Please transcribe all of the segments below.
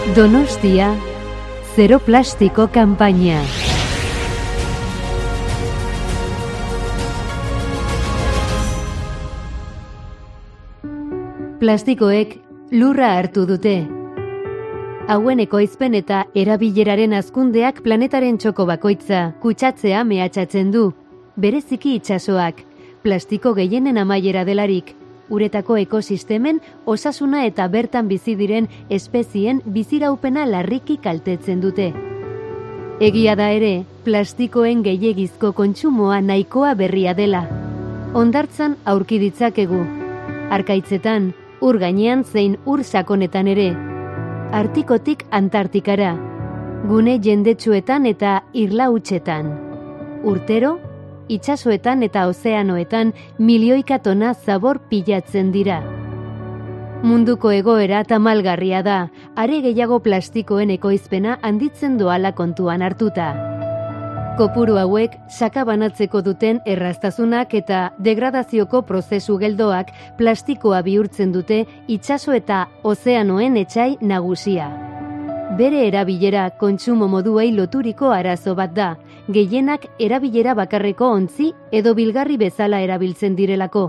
Donostia, Zero Plastiko kanpaina. Plastikoek lurra hartu dute. Hauen ekoizpen eta erabileraren hazkundeak planetaren txoko bakoitza kutsatzea mehatxatzen du. Bereziki itsasoak, plastiko gehienen amaiera delarik, uretako ekosistemen osasuna eta bertan bizi diren espezien biziraupena larriki kaltetzen dute. Egia da ere, plastikoen gehiegizko kontsumoa nahikoa berria dela. Hondartzan aurki ditzakegu. Arkaitzetan, ur gainean zein ur sakonetan ere. Artikotik Antartikara. Gune jendetsuetan eta irla hutsetan. Urtero, itsasoetan eta ozeanoetan milioika tona zabor pilatzen dira. Munduko egoera tamalgarria da, are gehiago plastikoen ekoizpena handitzen doala kontuan hartuta. Kopuru hauek sakabanatzeko duten erraztasunak eta degradazioko prozesu geldoak plastikoa bihurtzen dute itsaso eta ozeanoen etsai nagusia. Bere erabilera kontsumo moduei loturiko arazo bat da, gehienak erabilera bakarreko ontzi edo bilgarri bezala erabiltzen direlako.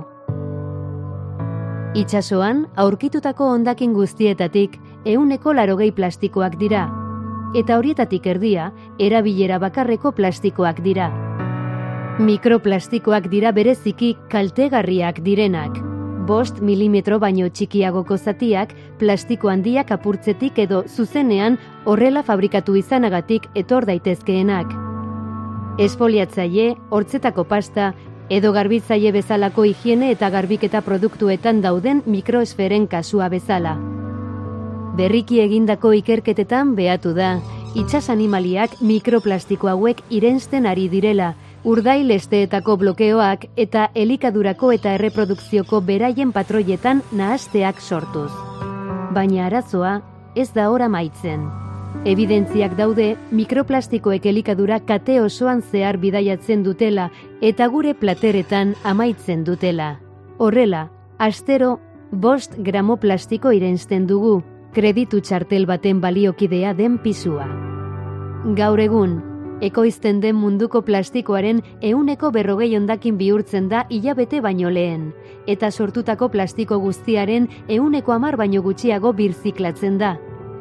Itsasoan, aurkitutako hondakin guztietatik 80% plastikoak dira, eta horietatik erdia, erabilera bakarreko plastikoak dira. Mikroplastikoak dira bereziki kaltegarriak direnak. 5 milimetro baino txikiagoko zatiak plastiko handiak apurtzetik edo zuzenean horrela fabrikatu izanagatik etor daitezkeenak. Esfoliatzaile, hortzetako pasta, edo garbitzaile bezalako higiene eta garbiketa produktuetan dauden mikroesferen kasua bezala. Berriki egindako ikerketetan behatu da, itsas animaliak mikroplastiko hauek irensten ari direla, urdail esteetako blokeoak eta elikadurako eta erreprodukzioko beraien patroietan nahasteak sortuz. Baina arazoa ez da hor amaitzen. Evidentziak daude mikroplastikoek elikadura kate osoan zehar bidaiatzen dutela eta gure plateretan amaitzen dutela. Horrela, astero 5 gramo plastiko irensten dugu, kreditu txartel baten baliokidea den pisua. Gaur egun, ekoizten den munduko plastikoaren 140 hondakin bihurtzen da hilabete baino lehen, eta sortutako plastiko guztiaren 10% baino gutxiago birziklatzen da.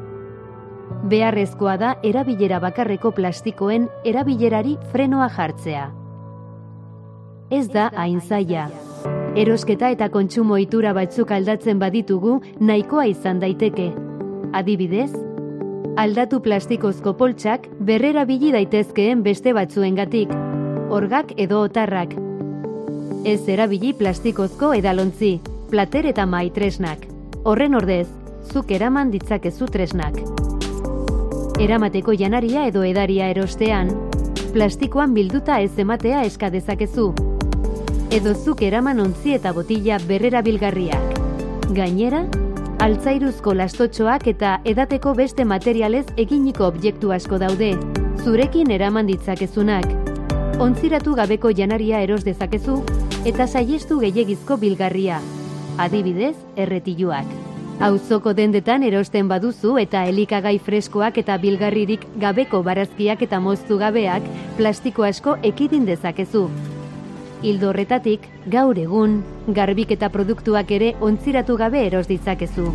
Beharrezkoa da erabilera bakarreko plastikoen erabilerari frenoa jartzea. Ez da hain zaila. Erosketa eta kontsumo ohitura batzuk aldatzen baditugu nahikoa izan daiteke. Adibidez, aldatu plastikozko poltsak berrerabili daitezkeen beste batzuengatik, orgak edo otarrak. Ez erabili plastikozko edalontzi, plater eta mahai tresnak. Horren ordez, zuk eraman ditzakezu tresnak. Eramateko janaria edo edaria erostean, plastikoan bilduta ez ematea eska dezakezu. Edo zuk eraman ontzi eta botila berrerabilgarriak. Gainera, altzairuzko lastotxoak eta edateko beste materialez eginiko objektu asko daude, zurekin eraman ditzakezunak. Ontziratu gabeko janaria eros dezakezu eta saihestu gehiegizko bilgarria, adibidez, erretiluak. Auzoko dendetan erosten baduzu eta elikagai freskoak eta bilgarririk gabeko barazkiak eta moztu gabeak plastiko asko ekidin dezakezu. Ildo horretatik, gaur egun, garbiketa produktuak ere ontziratu gabe eros ditzakezu.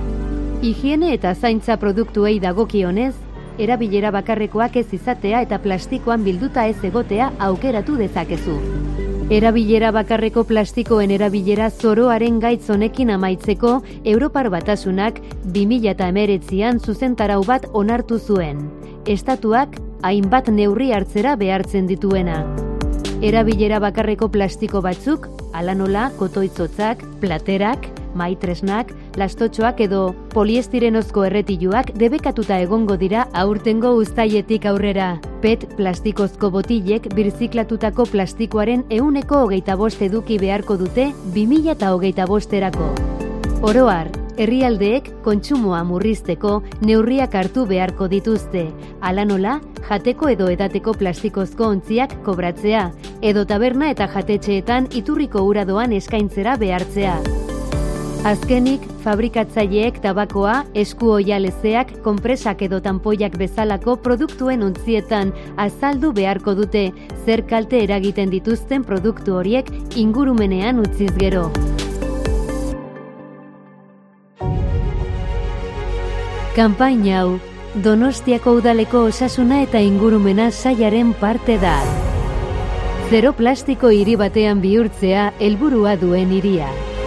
Higiene eta zaintza produktuei dagokionez, erabilera bakarrekoak ez izatea eta plastikoan bilduta ez egotea aukeratu dezakezu. Erabilera bakarreko plastikoen erabilera zoroaren gaitz honekin amaitzeko Europar Batasunak 2019an zuzentarau bat onartu zuen. Estatuak hainbat neurri hartzera behartzen dituena. Erabilera bakarreko plastiko batzuk, hala nola, kotoitzotzak, platerak, maitresnak, lastotxoak edo poliestirenozko erretiluak debekatuta egongo dira aurtengo uztailetik aurrera. PET plastikozko botilek birziklatutako plastikoaren 25% eduki beharko dute 2025erako. Oro har, herrialdeek kontsumoa murrizteko neurriak hartu beharko dituzte, hala nola, jateko edo edateko plastikozko ontziak kobratzea, edo taberna eta jatetxeetan iturriko ura doan eskaintzera behartzea. Azkenik, fabrikatzaileek tabakoa, esku oialezeak, konpresak edo tanpoiak bezalako produktuen ontzietan azaldu beharko dute, zer kalte eragiten dituzten produktu horiek ingurumenean utziz gero. Kanpaina hau, Donostiako udaleko osasuna eta ingurumena sailaren parte da. Zero plastiko hiri batean bihurtzea helburua duen hiria.